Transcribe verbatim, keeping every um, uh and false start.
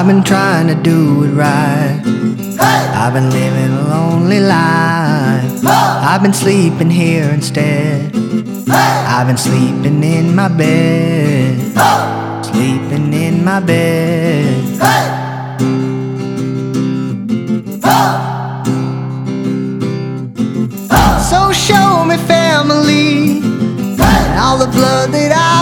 I've been trying to do it right. I've been living a lonely life. I've been sleeping here instead. I've been sleeping in my bed. Sleeping in my bed. So show me family and all the blood that I